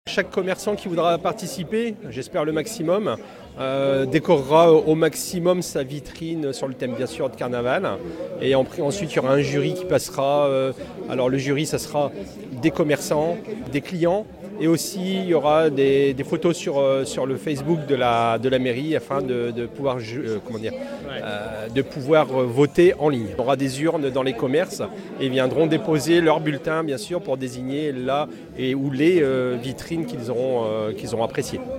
Chaque commerçant qui voudra participer, j'espère le maximum, décorera au maximum sa vitrine sur le thème bien sûr de carnaval. Et ensuite il y aura un jury qui passera. Alors le jury, ça sera des commerçants, des clients. Et aussi, il y aura des photos sur le Facebook de la mairie afin de pouvoir, de pouvoir voter en ligne. Il y aura des urnes dans les commerces et ils viendront déposer leur bulletin, bien sûr, pour désigner là et où les vitrines qu'ils auront appréciées.